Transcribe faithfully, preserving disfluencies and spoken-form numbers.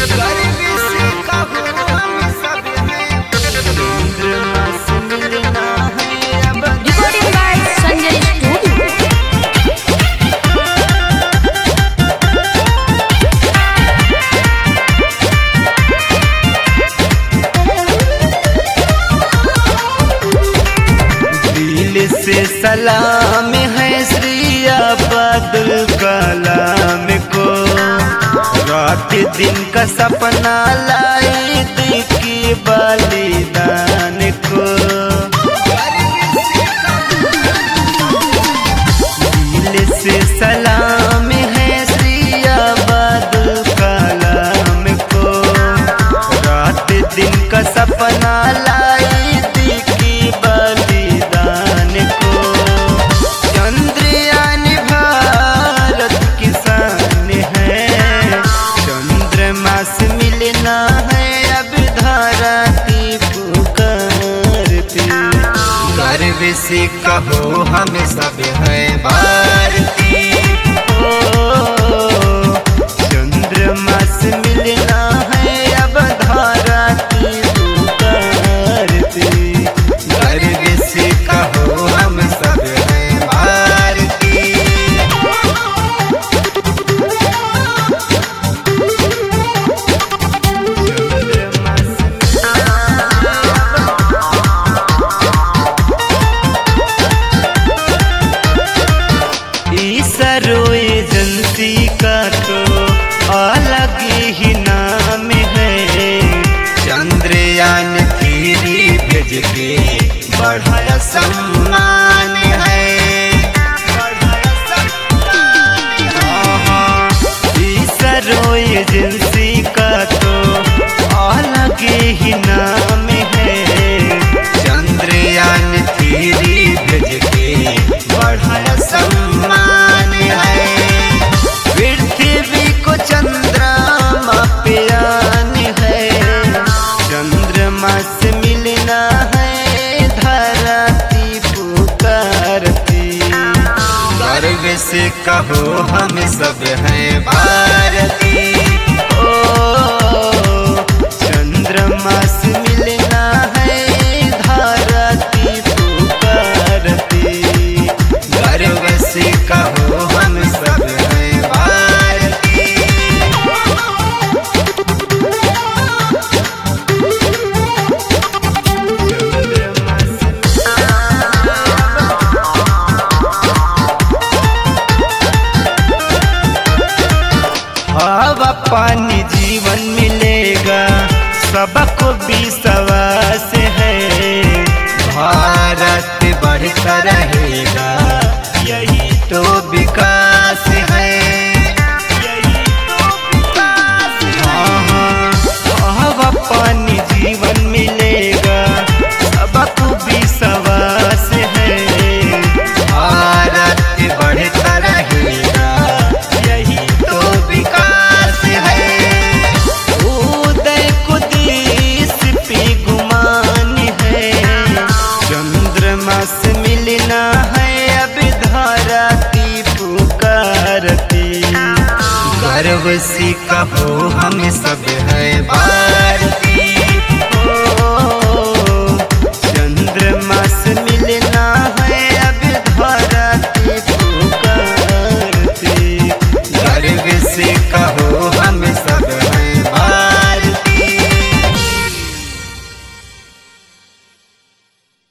गर्व से कहो हम सब हैं, चंद्रमा से मिलना है अब। Recording by Sanjay Studio. दिल से सलाम है श्री अब्दुल कलाम को, रात दिन का सपना लाई देखी बलिदान को। दिल से सलाम है श्री अब्दुल कलाम को, रात दिन का सपना लाई देखी बलिदान को। चंद्रयान भारत की शान है, चंद्रमा से मिलना है अब धरती पुकारती। गर्व से कहो हम सब हैं भारतीय, ओ चंद्रमा से मिलना है अब धरती पुकारती। गर्व से कहो हम सब हैं भारतीय। चंद्रमा से इसरो एजेंसी का तो अलग ही नाम है, चंद्रयान थ्री भेज के बढ़ाया सम्मान है। हाँ, इसरो एजेंसी का तो अलग ही नाम है, चंद्रयान थ्री भेज के बढ़ाया सम्मान है। पृथ्वी को चंद्रमा पे आने है, चंद्रमा से मिलना है धरती पुकारती। गर्व से कहो हम सब हैं भारतीय, ओ चंद्रमा से मिलना है धरती पुकारती। गर्व से कहो हम सब हैं भारतीय। चंद्रमा से हवा पानी जीवन मिलेगा सबको विश्वास है, भारत बढ़ता रहेगा यही तो विकास है। यही तो विकास है। हाँ, हवा पानी जीवन मिलेगा सबको विश्वास है, भारत बढ़ता रहेगा यही तो विकास है। उदय को देश पे गुमान है, चंद्रमा से मिलना है अब धरती पुकारती। गर्व से कहो हम सब हैं भारतीय।